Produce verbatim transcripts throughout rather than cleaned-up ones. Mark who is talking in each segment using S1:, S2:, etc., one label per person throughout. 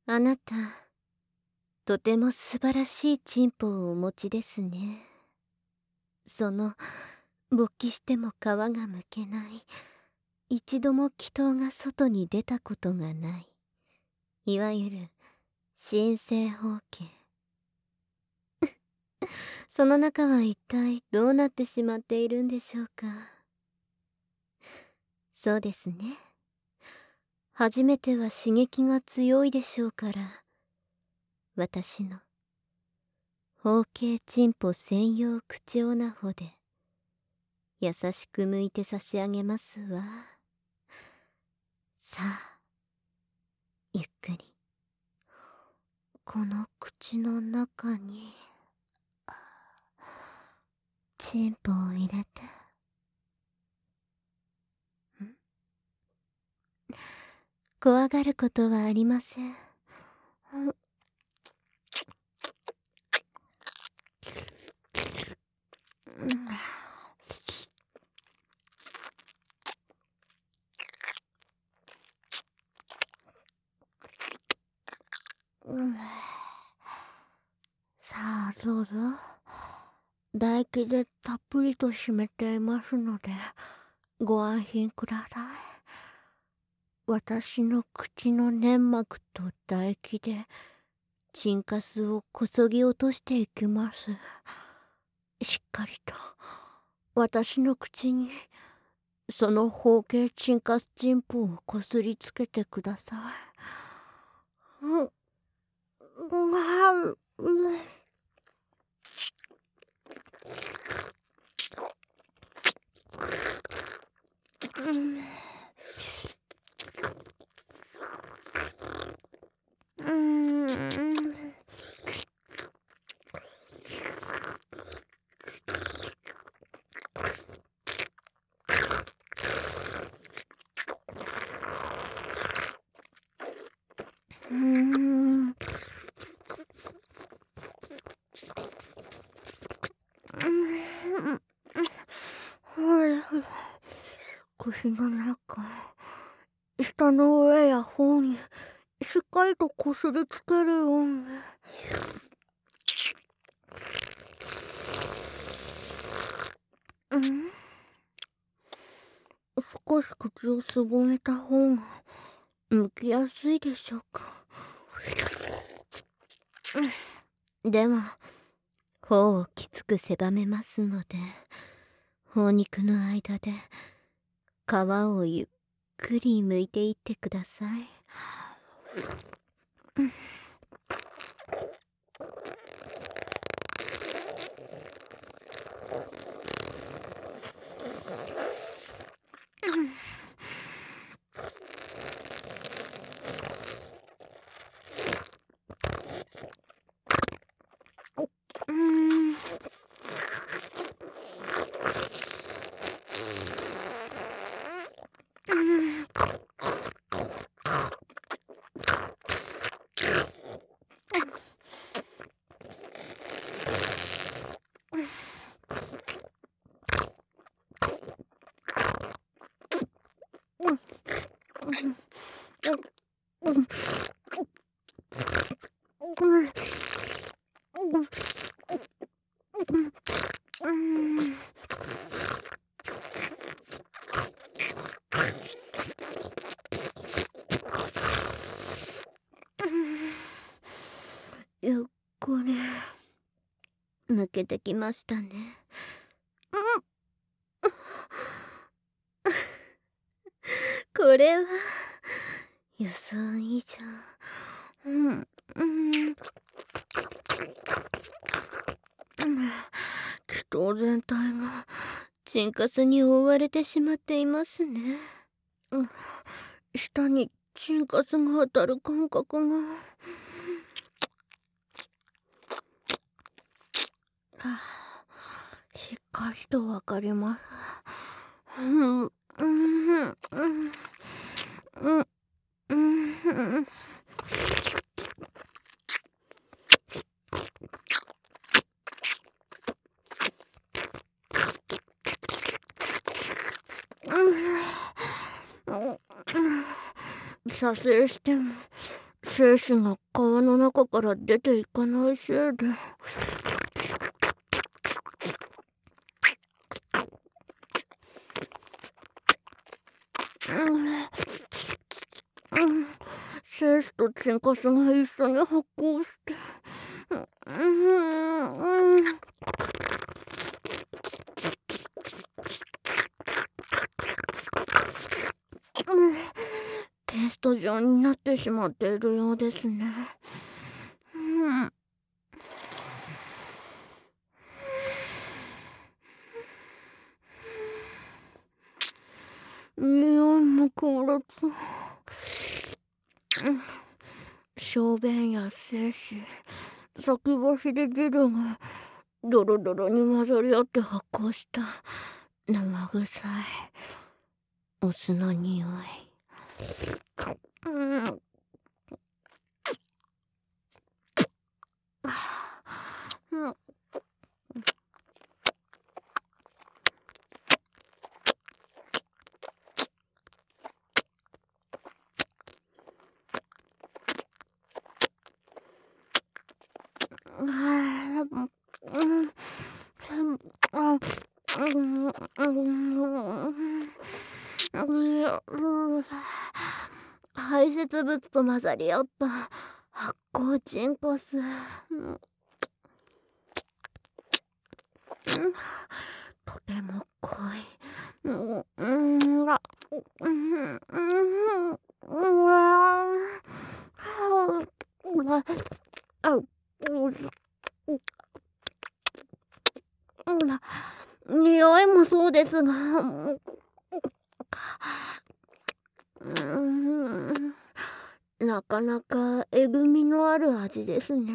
S1: あなた、とても素晴らしいチンポをお持ちですね。その、勃起しても皮がむけない、一度も気筒が外に出たことがない、いわゆる、新生包茎。その中は一体どうなってしまっているんでしょうか。そうですね。初めては刺激が強いでしょうから、私の包茎チンポ専用口オナホで優しく剥いて差し上げますわ。さあ、ゆっくりこの口の中にチンポを入れて。ん？怖がることはありません。うん、さあどうぞ。唾液でたっぷりと湿っていますのでご安心ください。私の口の粘膜と唾液でチンカスをこそぎ落としていきます。しっかりと私の口にその包茎チンカスチンポをこすりつけてください。うん、うわううん、うん、うん、口の中、舌の上や方にしっかりとこすりつけるように。うん、少し口をすぼめた方が剥きやすいでしょうか。では頬をきつく狭めますので、頬肉の間で皮をゆっくり剥いていってください。ゆっくり抜けてきましたね。これは予想以上。うん、うん、気筒全体がチンカスに覆われてしまっていますね。うん、下にチンカスが当たる感覚が。しっかりとわかります。うん、うん、うん、うん、うん、うん。射精しても精子が皮の中から出ていかないせいで。精子とチンカスが一緒に発酵して、うんうん、ペースト状になってしまっているようですね。うん匂いも強烈。小便や精子、先走り汁がドロドロに混ざり合って発酵した生臭いお酢の匂い。うん、うん排泄物と混ざり合った発酵チンコス、うん、とても濃い。うんうんあうんうんうん匂いもそうですが、うんなかなかえぐみのある味ですね。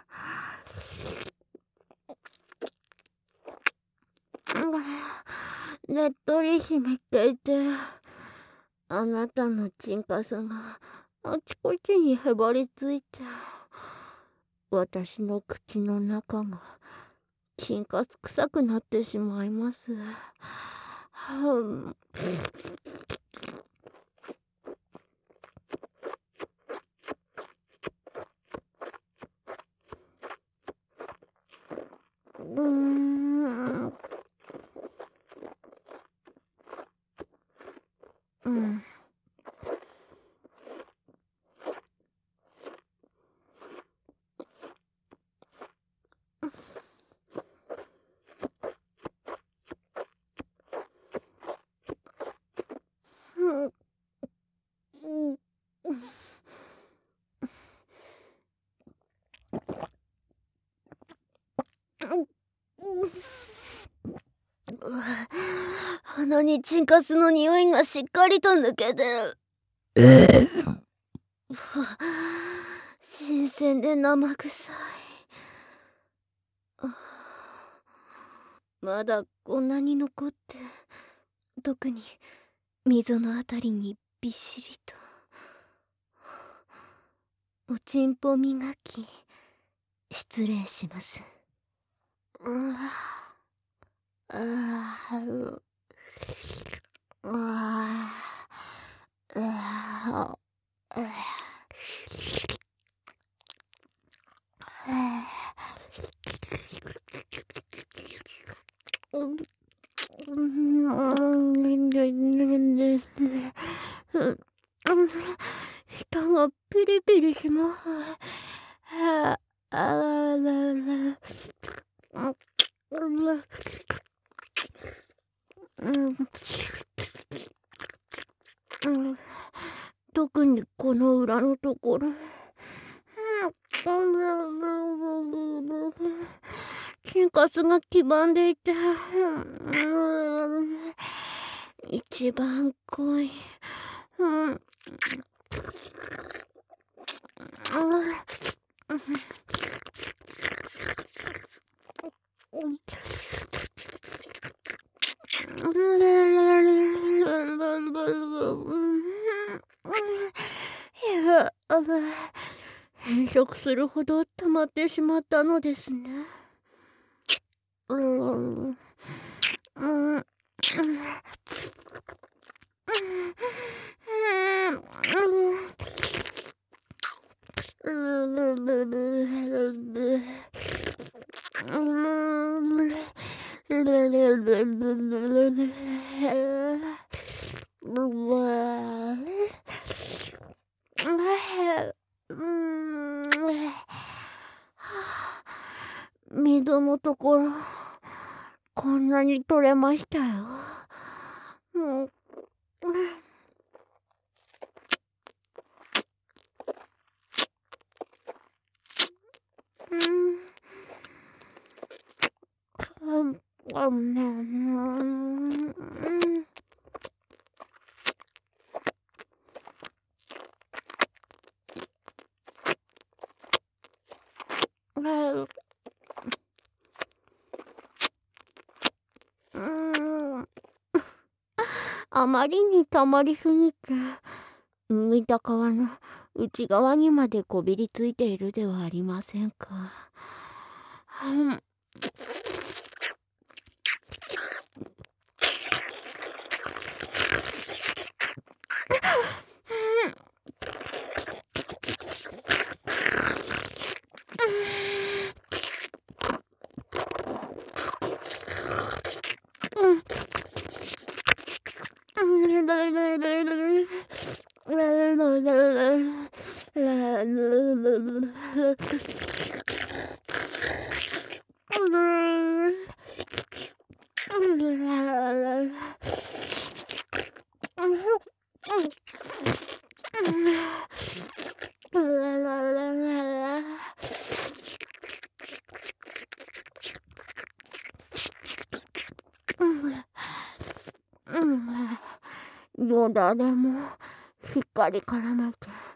S1: ねっとり湿っていて、あなたのチンカスがあちこちにへばりついて、私の口の中がチンカス臭くなってしまいます。はうーんうん鼻にチンカスの匂いがしっかりと抜けてる。新鮮で生臭い。まだこんなに残って、特に溝のあたりにびっしりと。おちんぽ磨き失礼します。うわああああ舌がピリピリします。ああらら特にこの裏のところ。チンカスが黄ばんでいて、一番濃い。うん変色するほど溜まってしまったのですね。うんうん水のところ、こんなに取れましたよ。もううん、あまりにたまりすぎて、剥いた皮の内側にまでこびりついているではありませんか。うん、よだれもしっかり絡めて。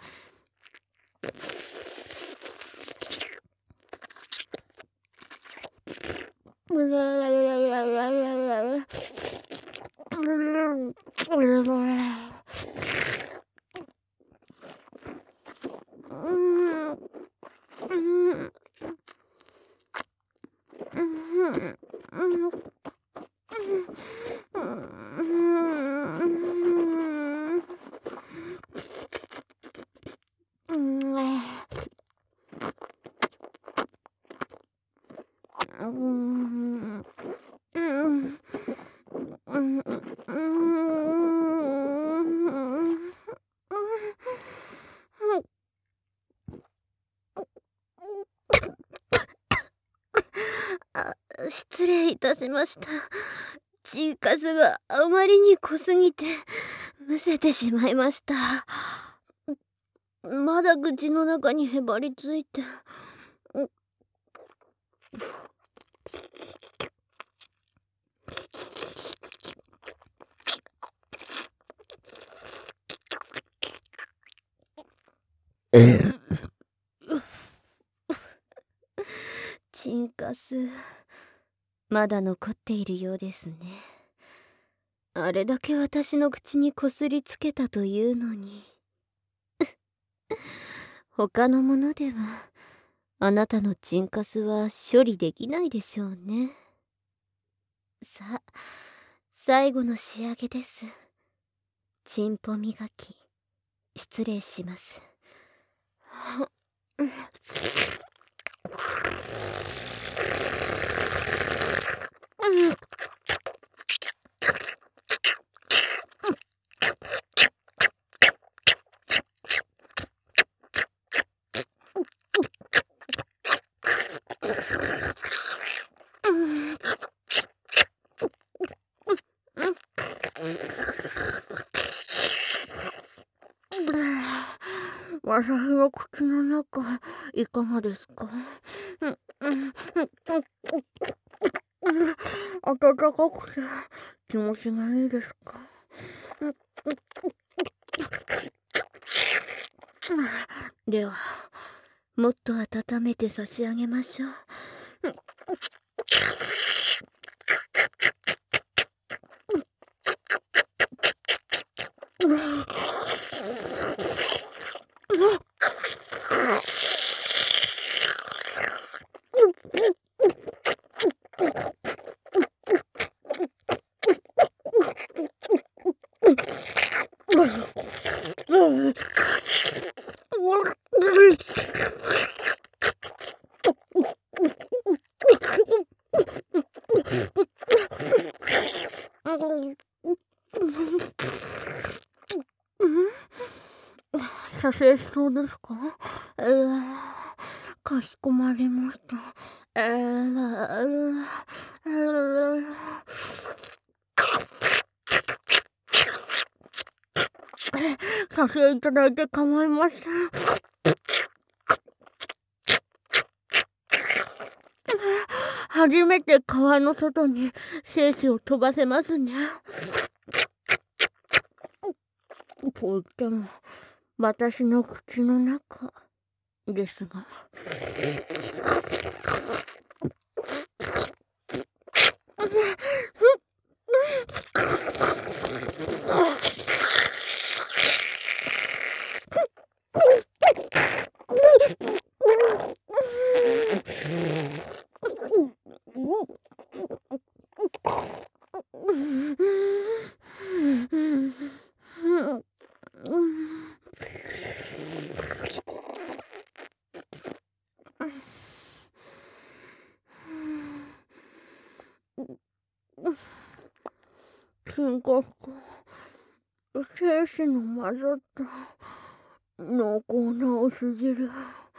S1: 失礼いたしました。チーカスがあまりに濃すぎてむせてしまいました。まだ口の中にへばりついて。チンカス、まだ残っているようですね。あれだけ私の口にこすりつけたというのに。他のものではあなたのチンカスは処理できないでしょうね。さあ、最後の仕上げです。チンポ磨き、失礼します。私の口の中、いかがですか？暖かくて気持ちがいいですか？では、もっと温めて差し上げましょう。 精子そうですか？えー、かしこまりました。えー、えー、させていただいて構いません。初めて川の外に精子を飛ばせますね。と言っても私の口の中ですが。金閣精子の混ざった濃厚なお酢汁。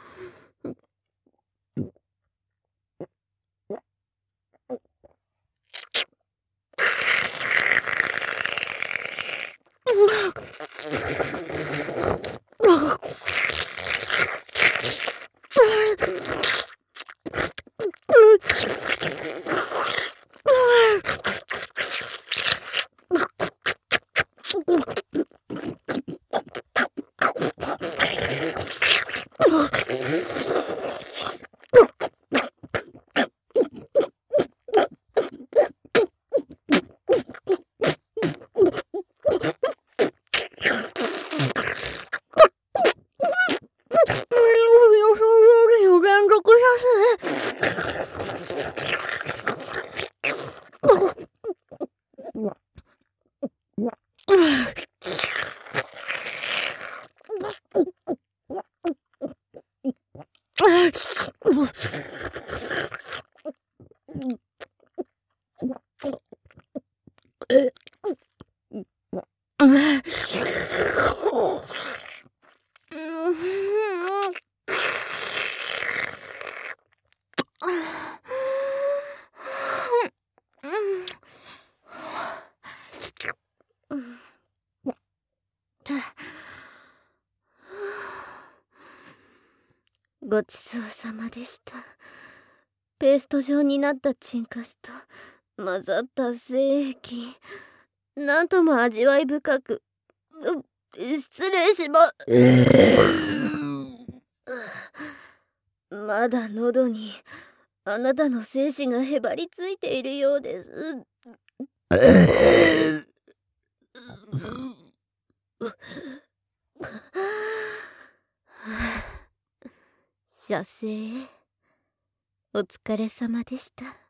S1: ごちそうさまでした。ペースト状になったチンカスと混ざった精液、なんとも味わい深く、失礼しままだ喉にあなたの精子がへばりついているようです。射精お疲れ様でした。